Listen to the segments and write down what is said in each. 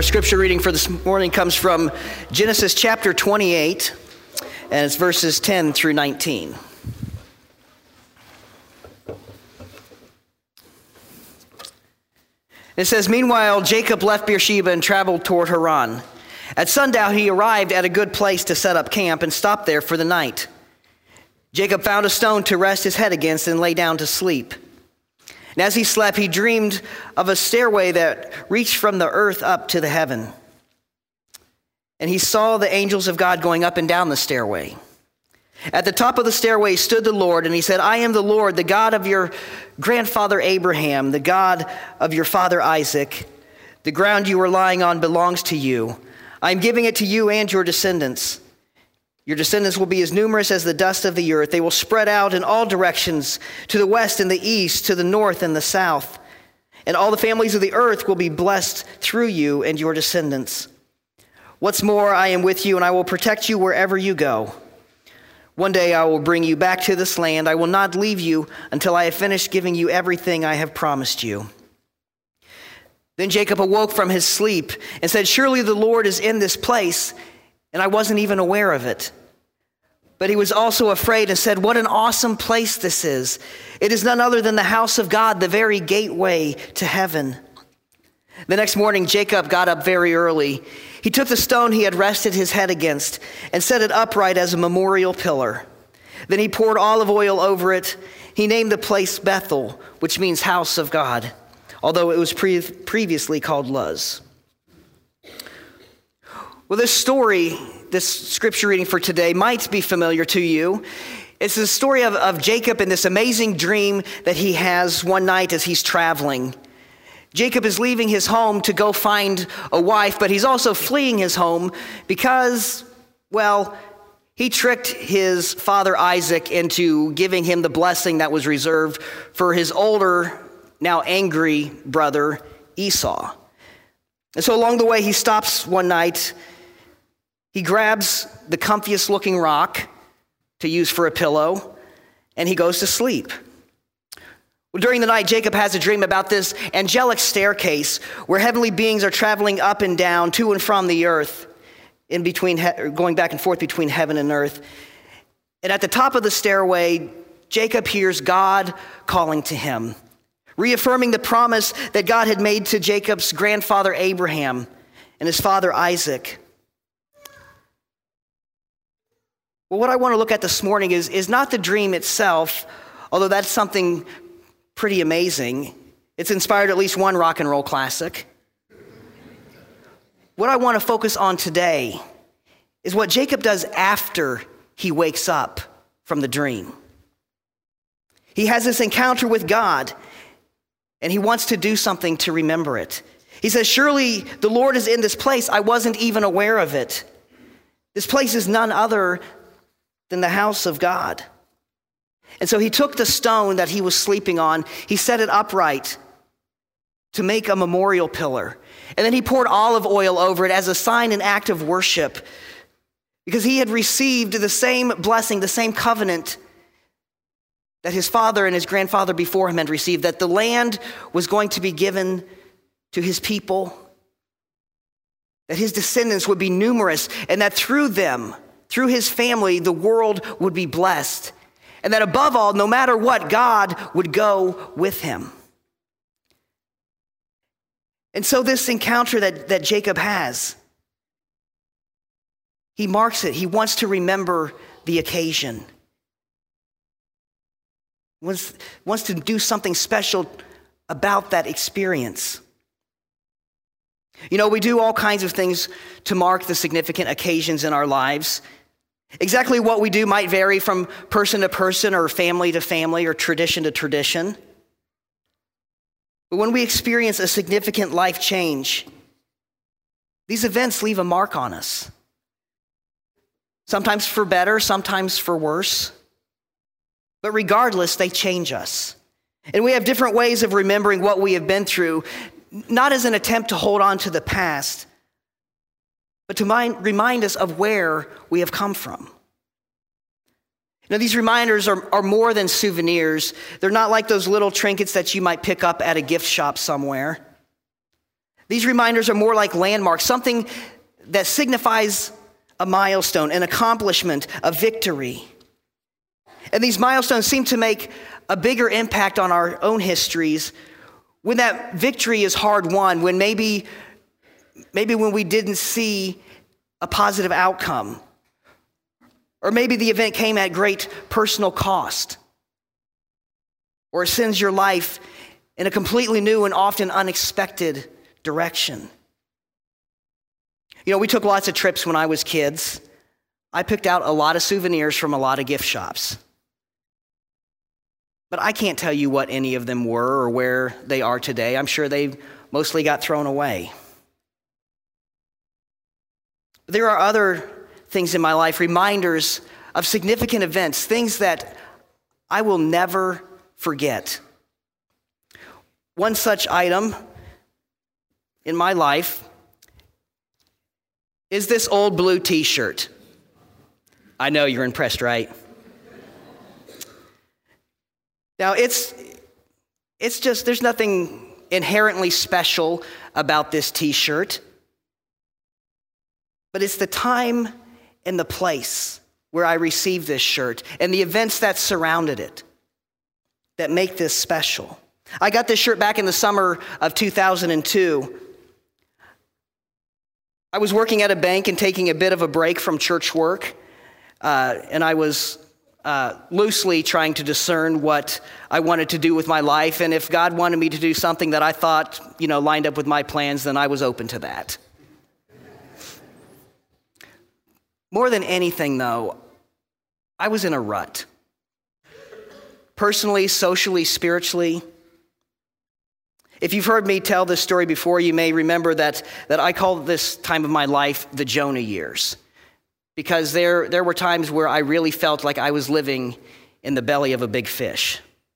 Our scripture reading for this morning comes from Genesis chapter 28, and it's verses 10 through 19. It says, "Meanwhile, Jacob left Beersheba and traveled toward Haran. At sundown, he arrived at a good place to set up camp and stopped there for the night. Jacob found a stone to rest his head against and lay down to sleep. And as he slept, he dreamed of a stairway that reached from the earth up to the heaven. And he saw the angels of God going up and down the stairway. At the top of the stairway stood the Lord, and he said, 'I am the Lord, the God of your grandfather Abraham, the God of your father Isaac. The ground you are lying on belongs to you. I am giving it to you and your descendants. Your descendants will be as numerous as the dust of the earth. They will spread out in all directions, to the west and the east, to the north and the south. And all the families of the earth will be blessed through you and your descendants. What's more, I am with you, and I will protect you wherever you go. One day I will bring you back to this land. I will not leave you until I have finished giving you everything I have promised you.' Then Jacob awoke from his sleep and said, 'Surely the Lord is in this place, and I wasn't even aware of it.' But he was also afraid and said, 'What an awesome place this is. It is none other than the house of God, the very gateway to heaven.' The next morning, Jacob got up very early. He took the stone he had rested his head against and set it upright as a memorial pillar. Then he poured olive oil over it. He named the place Bethel, which means house of God, although it was previously called Luz." Well, this story, this scripture reading for today might be familiar to you. It's the story of Jacob and this amazing dream that he has one night as he's traveling. Jacob is leaving his home to go find a wife, but he's also fleeing his home because, well, he tricked his father Isaac into giving him the blessing that was reserved for his older, now angry brother Esau. And so along the way, he stops one night. He grabs the comfiest looking rock to use for a pillow, and he goes to sleep. Well, during the night, Jacob has a dream about this angelic staircase where heavenly beings are traveling up and down, to and from the earth, in between, going back and forth between heaven and earth. And at the top of the stairway, Jacob hears God calling to him, reaffirming the promise that God had made to Jacob's grandfather Abraham and his father Isaac. Well, what I want to look at this morning is not the dream itself, although that's something pretty amazing. It's inspired at least one rock and roll classic. What I want to focus on today is what Jacob does after he wakes up from the dream. He has this encounter with God, and he wants to do something to remember it. He says, "Surely the Lord is in this place. I wasn't even aware of it. This place is none other than the house of God." And so he took the stone that he was sleeping on, he set it upright to make a memorial pillar. And then he poured olive oil over it as a sign and act of worship, because he had received the same blessing, the same covenant that his father and his grandfather before him had received, that the land was going to be given to his people, that his descendants would be numerous, and that through them, through his family, the world would be blessed. And that above all, no matter what, God would go with him. And so this encounter that Jacob has, he marks it. He wants to remember the occasion. Wants to do something special about that experience. You know, we do all kinds of things to mark the significant occasions in our lives. Exactly what we do might vary from person to person or family to family or tradition to tradition. But when we experience a significant life change, these events leave a mark on us. Sometimes for better, sometimes for worse. But regardless, they change us. And we have different ways of remembering what we have been through, not as an attempt to hold on to the past, but to remind us of where we have come from. Now, these reminders are more than souvenirs. They're not like those little trinkets that you might pick up at a gift shop somewhere. These reminders are more like landmarks, something that signifies a milestone, an accomplishment, a victory. And these milestones seem to make a bigger impact on our own histories when that victory is hard won, when maybe when we didn't see a positive outcome, or maybe the event came at great personal cost, or it sends your life in a completely new and often unexpected direction. We took lots of trips when I was kids. I picked out a lot of souvenirs from a lot of gift shops. But I can't tell you what any of them were or where they are today. I'm sure they mostly got thrown away. There are other things in my life, reminders of significant events, things that I will never forget. One such item in my life is this old blue t-shirt. I know you're impressed, right? Now, it's just, there's nothing inherently special about this t-shirt, but it's the time and the place where I received this shirt and the events that surrounded it that make this special. I got this shirt back in the summer of 2002. I was working at a bank and taking a bit of a break from church work, and I was loosely trying to discern what I wanted to do with my life, and if God wanted me to do something that I thought, lined up with my plans, then I was open to that. More than anything, though, I was in a rut. Personally, socially, spiritually. If you've heard me tell this story before, you may remember that I call this time of my life the Jonah years, because there were times where I really felt like I was living in the belly of a big fish.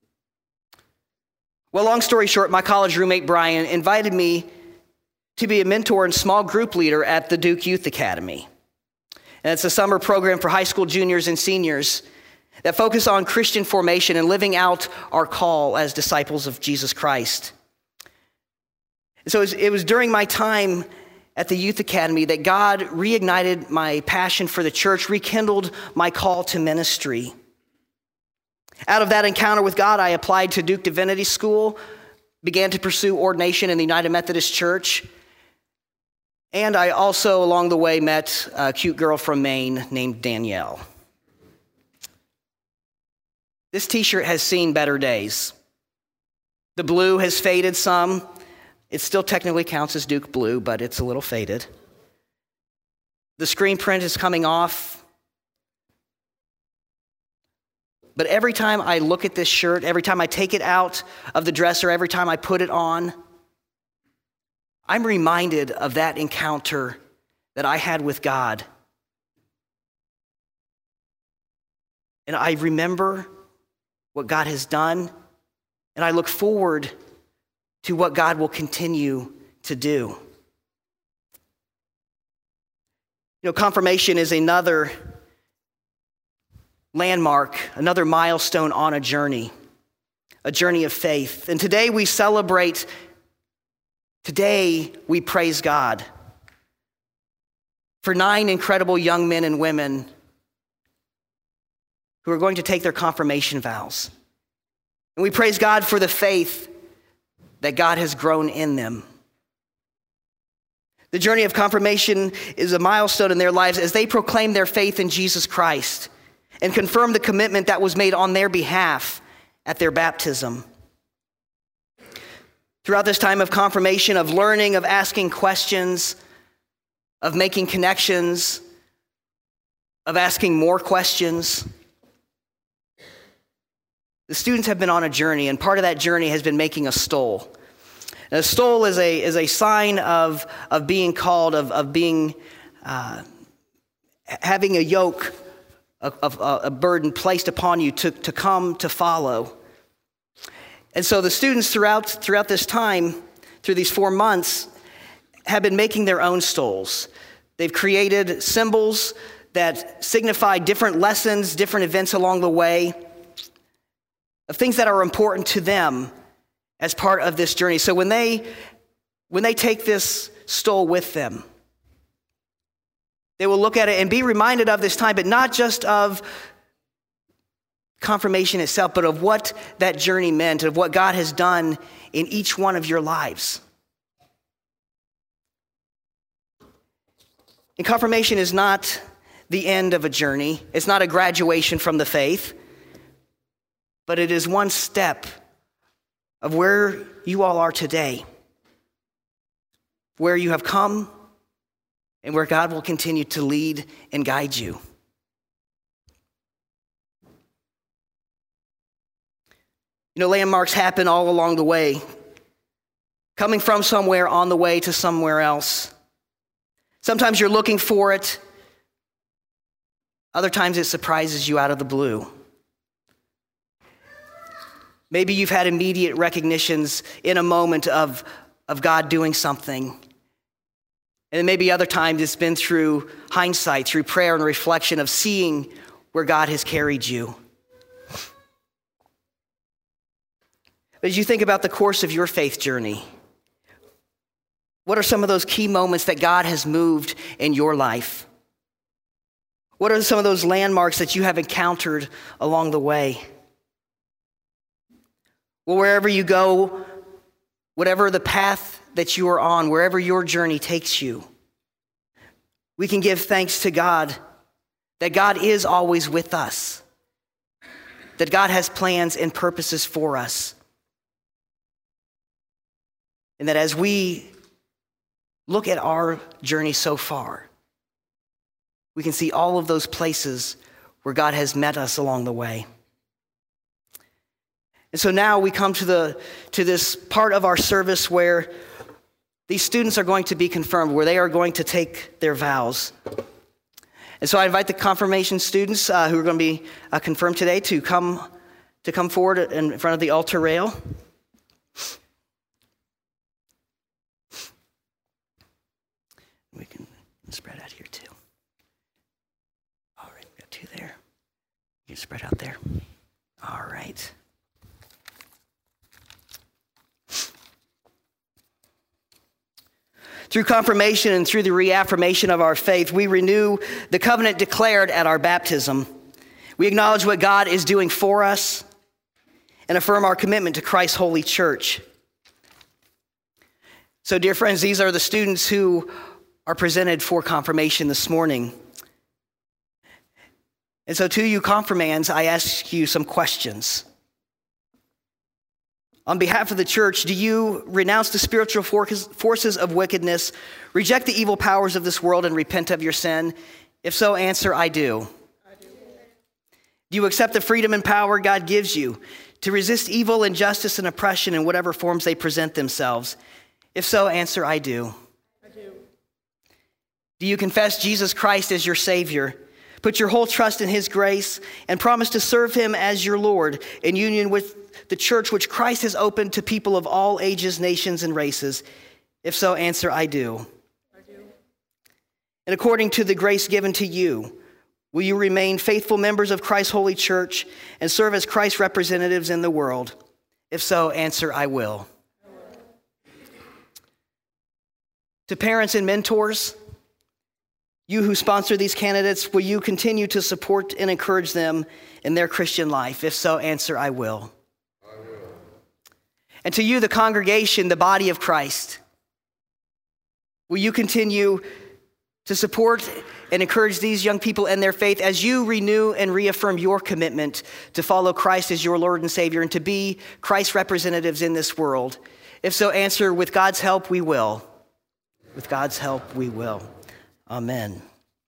Well, long story short, my college roommate Brian invited me to be a mentor and small group leader at the Duke Youth Academy. And it's a summer program for high school juniors and seniors that focus on Christian formation and living out our call as disciples of Jesus Christ. So it was during my time at the Youth Academy that God reignited my passion for the church, rekindled my call to ministry. Out of that encounter with God, I applied to Duke Divinity School, began to pursue ordination in the United Methodist Church, and I also, along the way, met a cute girl from Maine named Danielle. This t-shirt has seen better days. The blue has faded some. It still technically counts as Duke blue, but it's a little faded. The screen print is coming off. But every time I look at this shirt, every time I take it out of the dresser, every time I put it on, I'm reminded of that encounter that I had with God. And I remember what God has done, and I look forward to what God will continue to do. Confirmation is another landmark, another milestone on a journey of faith. And today we praise God for 9 incredible young men and women who are going to take their confirmation vows. And we praise God for the faith that God has grown in them. The journey of confirmation is a milestone in their lives as they proclaim their faith in Jesus Christ and confirm the commitment that was made on their behalf at their baptism. Throughout this time of confirmation, of learning, of asking questions, of making connections, of asking more questions, the students have been on a journey, and part of that journey has been making a stole. And a stole is a sign of being called, of being having a yoke, of a burden placed upon you to come to follow. And so the students throughout this time, through these 4 months, have been making their own stoles. They've created symbols that signify different lessons, different events along the way, of things that are important to them as part of this journey. So when they when they take this stole with them, they will look at it and be reminded of this time, but not just of confirmation itself, but of what that journey meant, of what God has done in each one of your lives. And confirmation is not the end of a journey. It's not a graduation from the faith, but it is one step of where you all are today, where you have come, and where God will continue to lead and guide you. You know, landmarks happen all along the way, coming from somewhere on the way to somewhere else. Sometimes you're looking for it. Other times it surprises you out of the blue. Maybe you've had immediate recognitions in a moment of God doing something. And then maybe other times it's been through hindsight, through prayer and reflection of seeing where God has carried you. But as you think about the course of your faith journey, what are some of those key moments that God has moved in your life? What are some of those landmarks that you have encountered along the way? Well, wherever you go, whatever the path that you are on, wherever your journey takes you, we can give thanks to God that God is always with us, that God has plans and purposes for us, and that as we look at our journey so far, we can see all of those places where God has met us along the way. And so now we come to this part of our service where these students are going to be confirmed, where they are going to take their vows. And so I invite the confirmation students who are going to be confirmed today to come forward in front of the altar rail. We can spread out here too. All right, we got two there. You can spread out there. All right. Through confirmation and through the reaffirmation of our faith, we renew the covenant declared at our baptism. We acknowledge what God is doing for us and affirm our commitment to Christ's holy church. So, dear friends, these are the students who are presented for confirmation this morning. And so to you confirmands, I ask you some questions. On behalf of the church, do you renounce the spiritual forces of wickedness, reject the evil powers of this world, and repent of your sin? If so, answer, I do. Do you accept the freedom and power God gives you to resist evil, injustice, and oppression in whatever forms they present themselves? If so, answer, I do. Do you confess Jesus Christ as your Savior, put your whole trust in his grace, and promise to serve him as your Lord in union with the church which Christ has opened to people of all ages, nations, and races? If so, answer, I do. And according to the grace given to you, will you remain faithful members of Christ's holy church and serve as Christ's representatives in the world? If so, answer, I will. To parents and mentors, you who sponsor these candidates, will you continue to support and encourage them in their Christian life? If so, answer, I will. I will. And to you, the congregation, the body of Christ, will you continue to support and encourage these young people in their faith as you renew and reaffirm your commitment to follow Christ as your Lord and Savior and to be Christ's representatives in this world? If so, answer, with God's help, we will. With God's help, we will. Amen.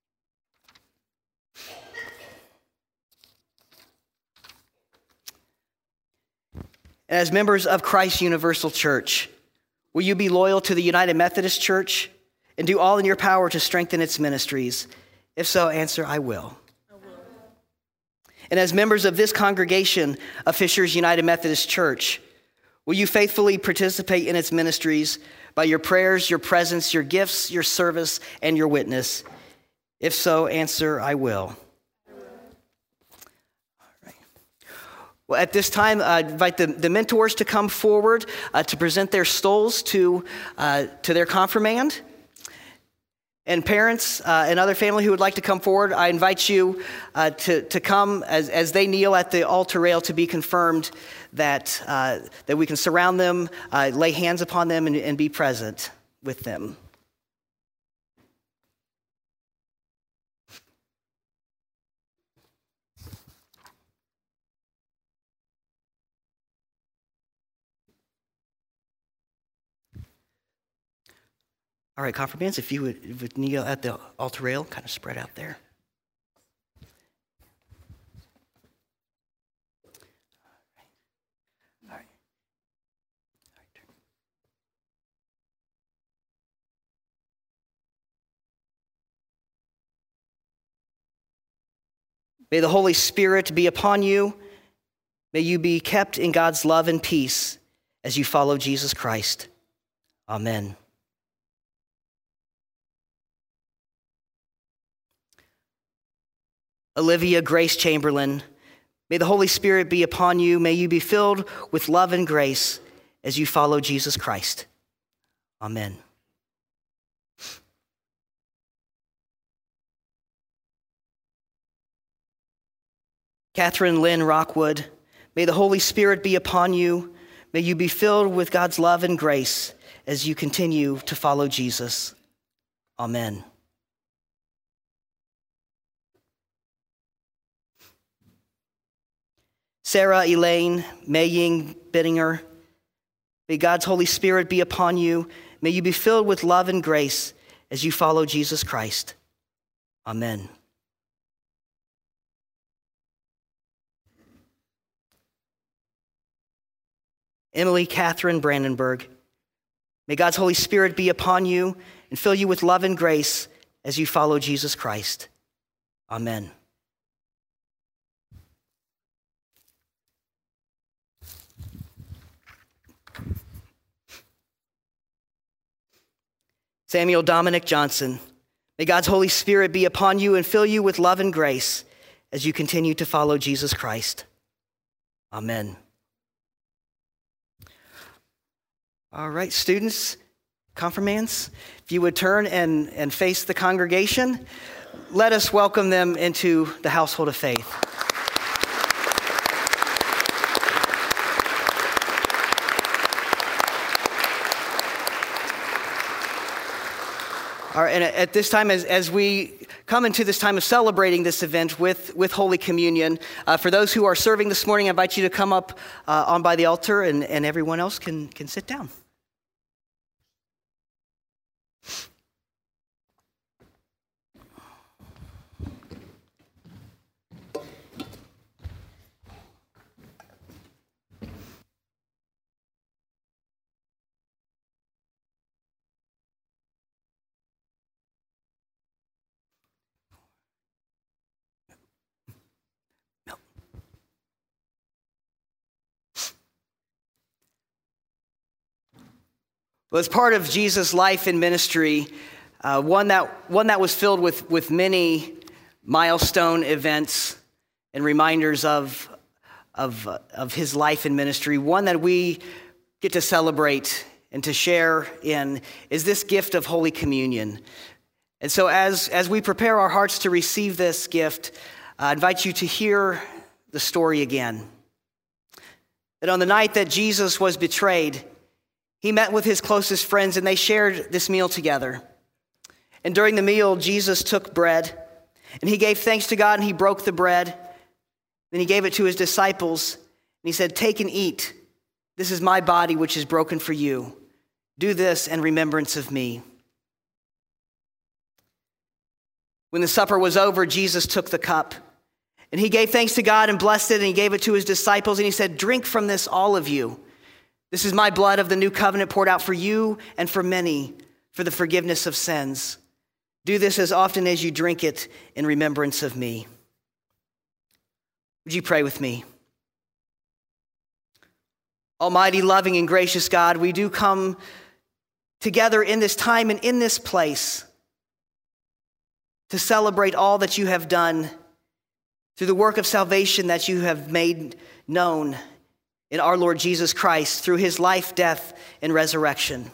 And as members of Christ's Universal Church, will you be loyal to the United Methodist Church and do all in your power to strengthen its ministries? If so, answer, I will. I will. And as members of this congregation of Fishers United Methodist Church, will you faithfully participate in its ministries by your prayers, your presence, your gifts, your service, and your witness? If so, answer, I will. All right. Well, at this time, invite the mentors to come forward to present their stoles to their confirmand. And parents and other family who would like to come forward, I invite you to come as they kneel at the altar rail to be confirmed, that we can surround them, lay hands upon them, and be present with them. All right, confirmands, if you would kneel at the altar rail, kind of spread out there. All right. May the Holy Spirit be upon you. May you be kept in God's love and peace as you follow Jesus Christ. Amen. Olivia Grace Chamberlain, may the Holy Spirit be upon you. May you be filled with love and grace as you follow Jesus Christ. Amen. Catherine Lynn Rockwood, may the Holy Spirit be upon you. May you be filled with God's love and grace as you continue to follow Jesus. Amen. Sarah Elaine Maying Bittinger, may God's Holy Spirit be upon you. May you be filled with love and grace as you follow Jesus Christ. Amen. Emily Catherine Brandenburg, may God's Holy Spirit be upon you and fill you with love and grace as you follow Jesus Christ. Amen. Samuel Dominic Johnson, may God's Holy Spirit be upon you and fill you with love and grace as you continue to follow Jesus Christ. Amen. All right, students, confirmands, if you would turn and face the congregation, let us welcome them into the household of faith. All right, and at this time, as we come into this time of celebrating this event with Holy Communion, for those who are serving this morning, I invite you to come up on by the altar, and everyone else can sit down. Well, as part of Jesus' life and ministry, one that was filled with many milestone events and reminders of his life and ministry, one that we get to celebrate and to share in is this gift of Holy Communion. And so as we prepare our hearts to receive this gift, I invite you to hear the story again. That on the night that Jesus was betrayed, he met with his closest friends and they shared this meal together. And during the meal, Jesus took bread and he gave thanks to God and he broke the bread. Then he gave it to his disciples and he said, "Take and eat. This is my body which is broken for you. Do this in remembrance of me." When the supper was over, Jesus took the cup and he gave thanks to God and blessed it and he gave it to his disciples and he said, "Drink from this, all of you. This is my blood of the new covenant poured out for you and for many for the forgiveness of sins. Do this as often as you drink it in remembrance of me." Would you pray with me? Almighty, loving, and gracious God, we do come together in this time and in this place to celebrate all that you have done through the work of salvation that you have made known in our Lord Jesus Christ, through his life, death, and resurrection.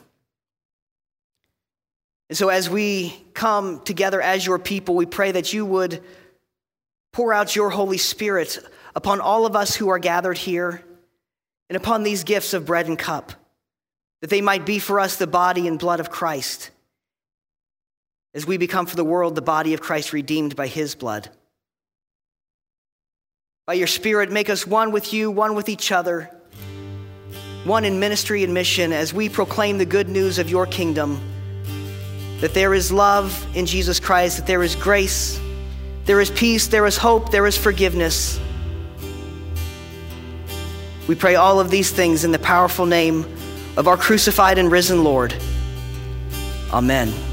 And so as we come together as your people, we pray that you would pour out your Holy Spirit upon all of us who are gathered here and upon these gifts of bread and cup, that they might be for us the body and blood of Christ, as we become for the world the body of Christ redeemed by his blood. By your Spirit, make us one with you, one with each other, one in ministry and mission as we proclaim the good news of your kingdom, that there is love in Jesus Christ, that there is grace, there is peace, there is hope, there is forgiveness. We pray all of these things in the powerful name of our crucified and risen Lord. Amen.